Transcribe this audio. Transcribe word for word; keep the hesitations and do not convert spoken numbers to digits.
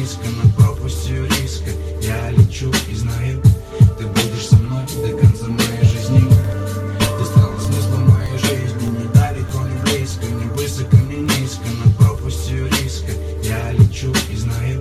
низко, над пропастью риска. Я лечу и знаю, ты будешь со мной до конца моей жизни. Ты стала смыслом моей жизни, не далеко, не близко, не высоко, не низко, над пропастью риска. Я лечу и знаю,